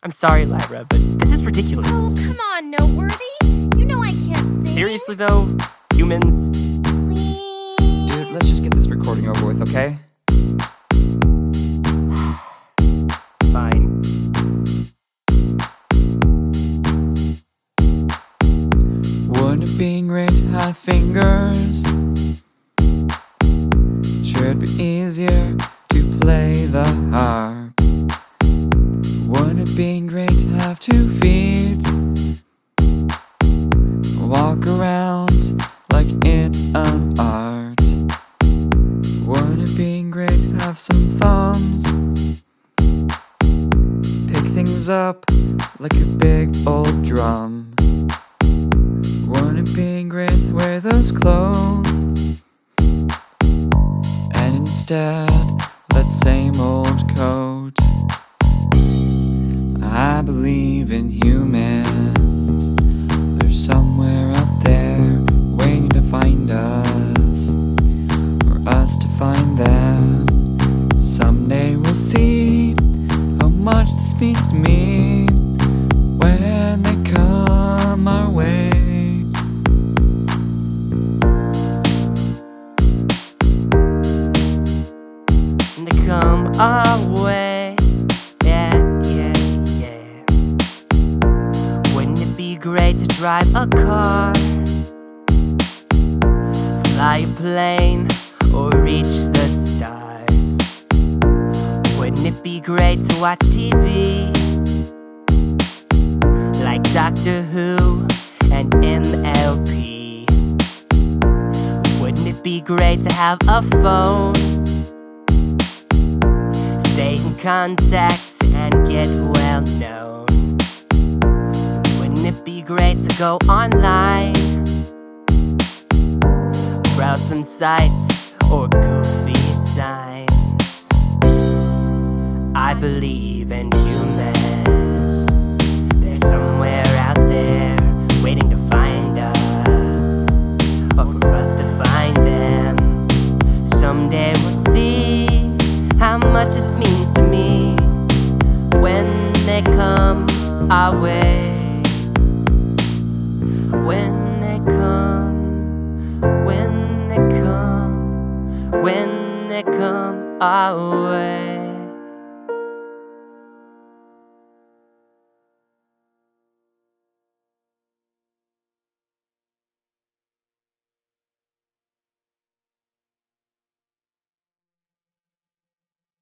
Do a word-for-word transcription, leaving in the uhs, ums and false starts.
I'm sorry, Lyra, but this is ridiculous. Oh, come on, Noteworthy. You know I can't sing. Seriously, though? Humans? Please. Dude, let's just get this recording over with, okay? Fine. Wouldn't it be great to have fingers? Should be easier to play the harp. Wouldn't it be great to have two feet? Walk around like it's an art. Wouldn't it be great to have some thumbs? Pick things up like a big old drum. Wouldn't it be great to wear those clothes? And instead, that same old coat. I believe in humans. They're somewhere out there waiting to find us, or us to find them. Someday we'll see how much this means to me when they come our way. And they come our way. Yeah, yeah, yeah. Wouldn't it be great to drive a car, fly a plane, or reach the stars? Wouldn't it be great to watch T V like Doctor Who and M L P? Wouldn't it be great to have a phone, stay in contact and get well known? Wouldn't it be great to go online, browse some sites or goofy signs? I believe in humans. They're somewhere out there waiting to find us, or for us to find them. Someday we'll see how much this means to me when they come our way. When they come, when they come, when they come our way.